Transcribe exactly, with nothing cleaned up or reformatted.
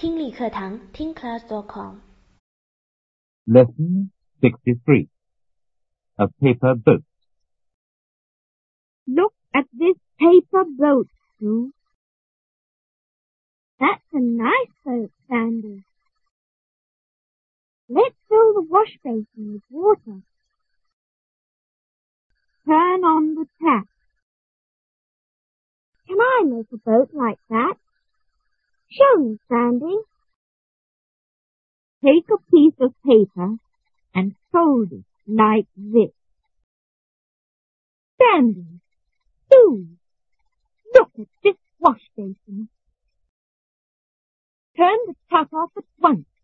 听力课堂听 class dot com. Lesson sixty-three. A paper boat. Look at this paper boat, Sue. That's a nice boat, Sandy. Let's fill the wash basin with water. Turn on the tap. Can I make a boat like that? Show me, Sandy. Take a piece of paper and fold it like this. Sandy, Sue, look at this wash basin. Turn the tap off at once.